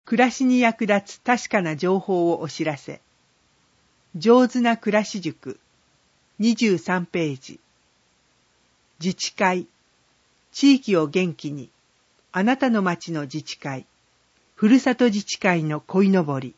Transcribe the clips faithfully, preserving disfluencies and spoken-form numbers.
暮らしに役立つ確かな情報をお知らせ。上手な暮らし塾。にじゅうさんページ。自治会。地域を元気に。あなたの町の自治会。ふるさと自治会の鯉のぼり。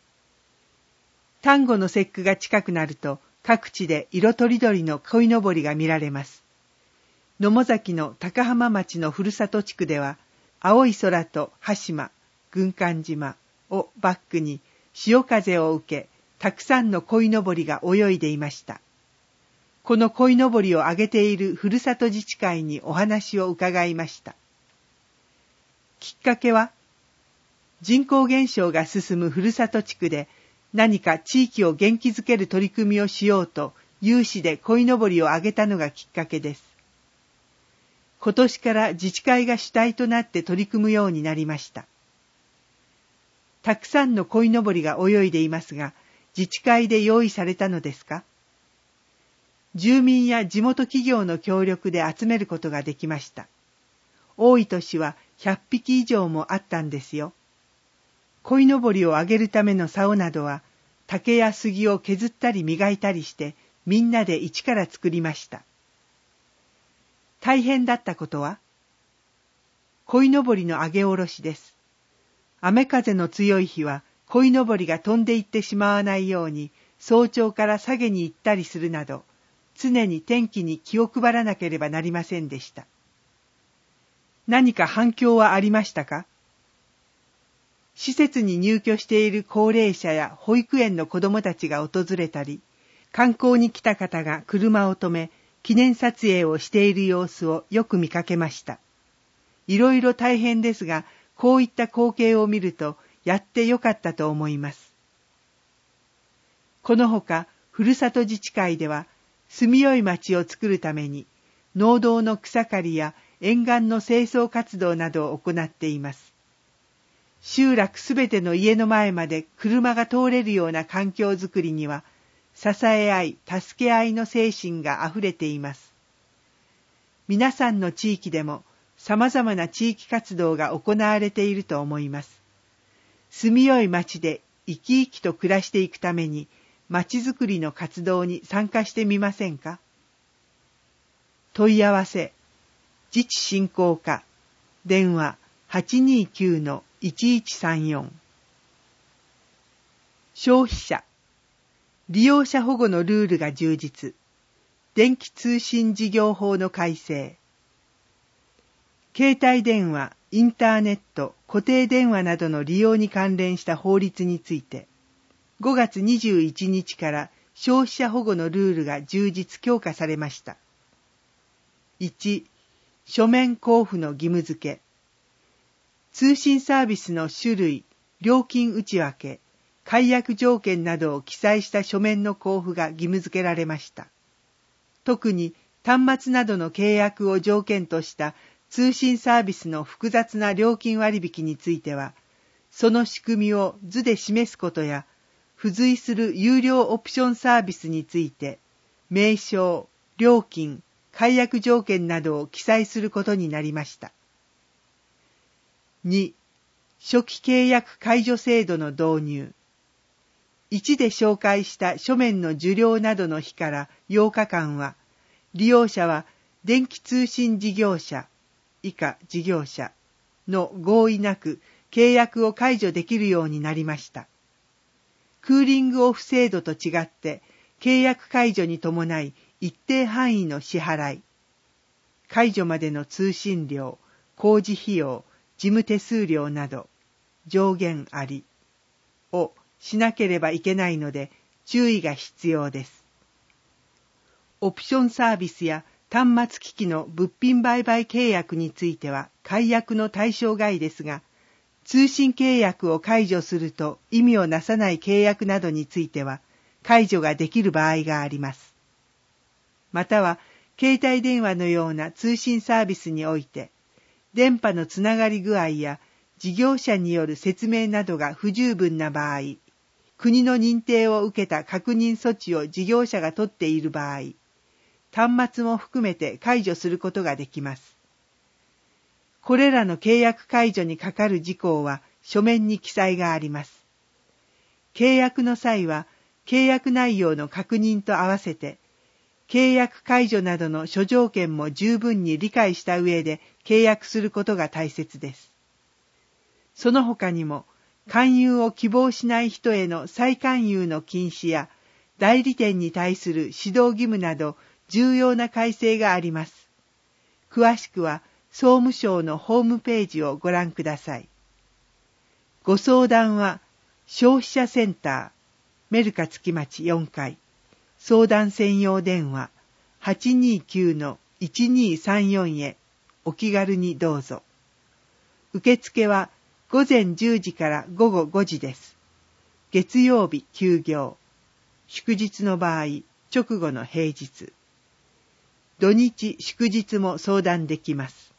端午の節句が近くなると、各地で色とりどりの鯉のぼりが見られます。野母崎の高浜町のふるさと地区では、青い空と羽島、軍艦島をバックに潮風を受け、たくさんの鯉のぼりが泳いでいました。この鯉のぼりを上げているふるさと自治会にお話を伺いました。きっかけは、人口減少が進むふるさと地区で何か地域を元気づける取り組みをしようと有志で鯉のぼりを上げたのがきっかけです。今年から自治会が主体となって取り組むようになりました。たくさんの鯉のぼりが泳いでいますが、自治会で用意されたのですか？住民や地元企業の協力で集めることができました。多い年はひゃっぴき以上もあったんですよ。鯉のぼりを上げるための竿などは、竹や杉を削ったり磨いたりして、みんなで一から作りました。大変だったことは？鯉のぼりの上げ下ろしです。雨風の強い日は、鯉のぼりが飛んでいってしまわないように、早朝から下げに行ったりするなど、常に天気に気を配らなければなりませんでした。何か反響はありましたか？施設に入居している高齢者や保育園の子どもたちが訪れたり、観光に来た方が車を止め、記念撮影をしている様子をよく見かけました。いろいろ大変ですが、こういった光景を見ると、やってよかったと思います。このほか、ふるさと自治会では、住みよい町を作るために、農道の草刈りや沿岸の清掃活動などを行っています。集落すべての家の前まで車が通れるような環境づくりには、支え合い、助け合いの精神があふれています。皆さんの地域でも、様々な地域活動が行われていると思います。住みよい町で生き生きと暮らしていくために、町づくりの活動に参加してみませんか？問い合わせ、自治振興課、電話 はちにきゅうのいちいちさんよん。消費者、利用者保護のルールが充実、電気通信事業法の改正、携帯電話、インターネット、固定電話などの利用に関連した法律について、ごがつにじゅういちにちから消費者保護のルールが充実強化されました。いち、書面交付の義務付け。通信サービスの種類、料金内訳、解約条件などを記載した書面の交付が義務付けられました。特に端末などの契約を条件とした通信サービスの複雑な料金割引については、その仕組みを図で示すことや、付随する有料オプションサービスについて、名称、料金、解約条件などを記載することになりました。に、初期契約解除制度の導入。いちで紹介した書面の受領などの日からようかかんは、利用者は電気通信事業者、以下事業者の合意なく契約を解除できるようになりました。クーリングオフ制度と違って契約解除に伴い一定範囲の支払い、解除までの通信料、工事費用、事務手数料など上限ありをしなければいけないので注意が必要です。オプションサービスや端末機器の物品売買契約については解約の対象外ですが、通信契約を解除すると意味をなさない契約などについては解除ができる場合があります。または、携帯電話のような通信サービスにおいて、電波のつながり具合や事業者による説明などが不十分な場合、国の認定を受けた確認措置を事業者が取っている場合、端末も含めて解除することができます。これらの契約解除にかかる事項は書面に記載があります。契約の際は、契約内容の確認と合わせて、契約解除などの諸条件も十分に理解した上で契約することが大切です。その他にも、勧誘を希望しない人への再勧誘の禁止や、代理店に対する指導義務など重要な改正があります。詳しくは、総務省のホームページをご覧ください。ご相談は、消費者センター、メルカ月町よんかい、相談専用電話 はちにーきゅうのいちにーさんよん へお気軽にどうぞ。受付は午前じゅうじから午後ごじです。月曜日休業。祝日の場合、直後の平日。土日祝日も相談できます。